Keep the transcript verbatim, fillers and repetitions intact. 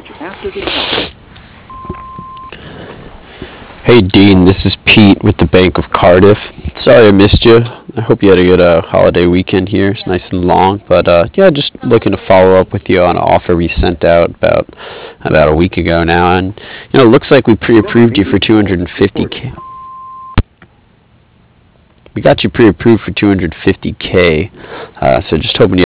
after the tone. Hey Dean, this is Pete with the Bank of Cardiff. Sorry I missed you. I hope you had a good uh, holiday weekend here. It's nice and long, but uh, yeah, just looking to follow up with you on an offer we sent out about about a week ago now, and you know, it looks like we pre-approved you for two hundred fifty k. We got you pre-approved for two hundred fifty k. Uh, so just hoping you